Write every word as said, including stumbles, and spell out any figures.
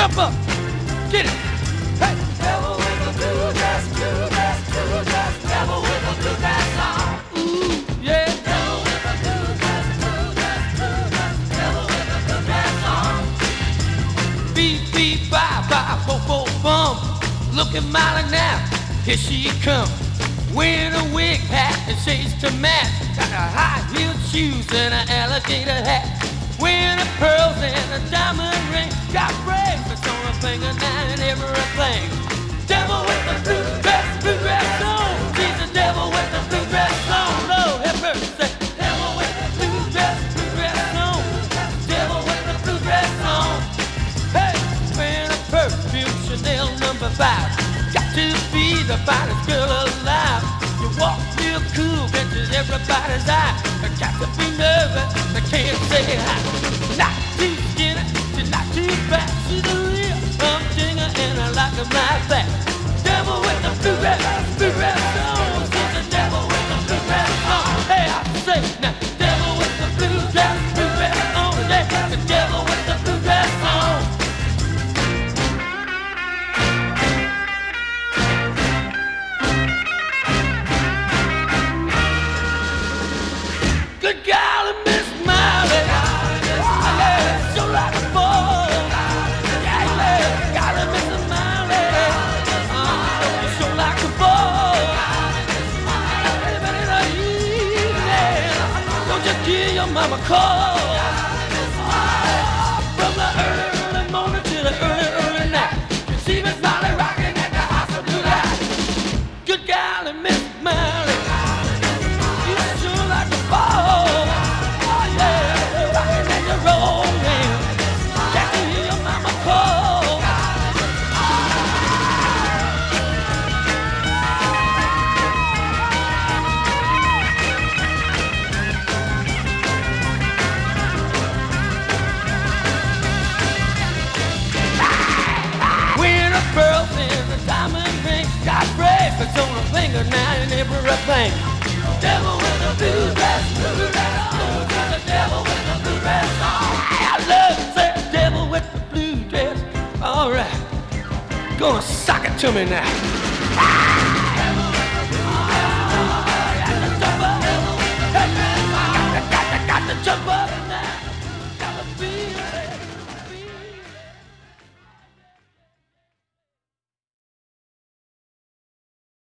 Jump up. Get it. Hey. Devil with the blue dress, blue dress, blue dress. Devil with the blue dress on. Ooh, yeah. Devil with the blue dress, blue dress, blue dress. Devil with the blue dress on. Beep, beep, bye, bye, bo, bo, bum. Look at Molly now. Here she comes. Wearing a wig hat and shades to match. Got a high-heeled shoes and an alligator hat. Wearing a pearls and a diamond ring. Got bracelets on her finger now and everything. Devil with the blue dress, blue dress on. She's the devil with the blue dress on. Lord have mercy. Devil with the blue dress, blue dress on. Devil with the blue dress on. Hey, wearing a perfume Chanel number five. Got to be the finest girl alive. You walk real cool, catches everybody's eye. I got to be nervous, I can't say hi. Not too skinny, she's not too fat. She's a real humdinger and I like her like that. Devil with the blue dress, blue dress on. She's the devil with the blue dress on. Hey, I say now, devil with the blue dress, blue dress on. Yeah, the devil with the blue dress on. Good golly, Miss Molly. Oh, yeah, sure like a ball. Yeah, yeah, golly, Miss Molly. Oh, you sure like a ball. Anybody know you? Yeah. Don't you give your mama a call. Oh, from the early, early morning to the early, early night. You see Miss Molly rocking at the house of blue light. Good golly, Miss Molly. You sure like a ball. Pearls and a diamond ring. Got bracelets on her finger now and everything. Devil with the blue dress, blue dress on. The devil with the blue dress on. I love that devil with the blue dress. All right, gonna sock it to me now.